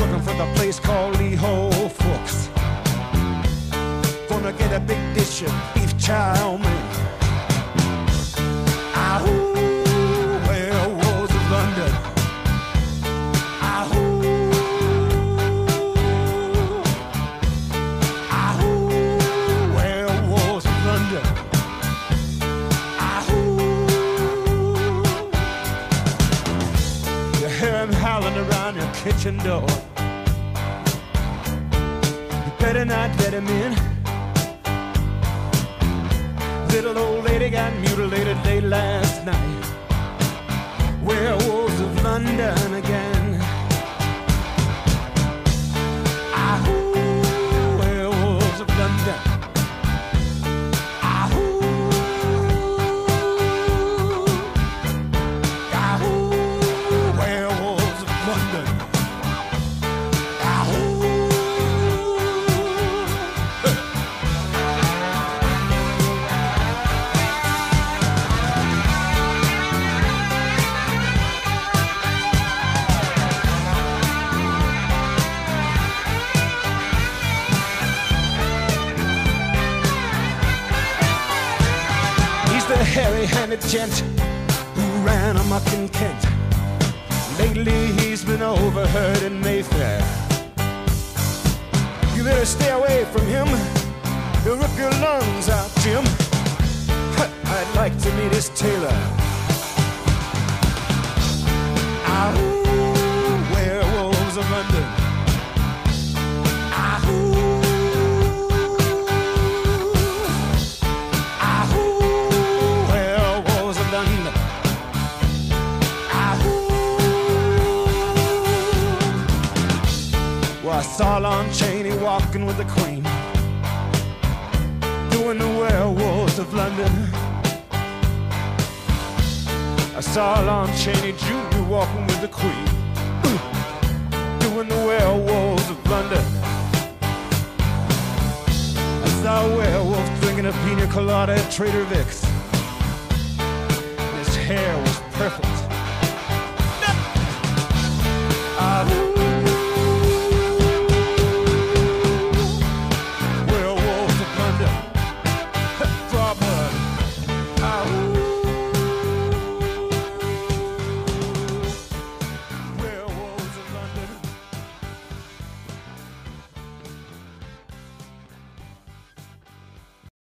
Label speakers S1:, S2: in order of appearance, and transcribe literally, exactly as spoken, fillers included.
S1: looking for the place called Lee Ho Fooks. Gonna get a big dish of beef chow mein. Ahoo, werewolves of London. Ahoo, ahoo, werewolves of London. Ahoo. You hear him howling around your kitchen door. You better not let him in. Little old lady got mutilated late last night. Werewolves of London again. Ahoo, werewolves of London. Ahoo, ahoo, werewolves of London. Ahoo. The hairy-handed gent who ran amok in Kent. Lately he's been overheard in Mayfair. You better stay away from him. He'll rip your lungs out, Jim. I'd like to meet his tailor. Ahoo, werewolves of London. Ahoo. Well, I saw Lon Chaney walking with the Queen, doing the werewolves of London. I saw Lon Chaney Junior walking with the Queen, doing the werewolves of London. I saw a werewolf drinking a pina colada at Trader Vic's. His hair was perfect